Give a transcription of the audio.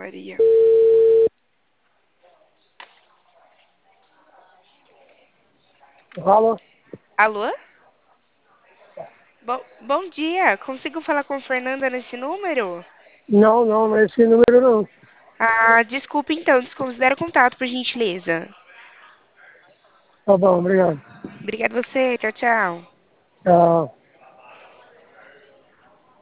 Maria. Alô? Alô? Bom dia. Consigo falar com Fernanda nesse número? Não, não, não é esse número não. Ah, desculpe então, desconsidera o contato, por gentileza. Tá bom, obrigado. Obrigada a você. Tchau, tchau. Tchau.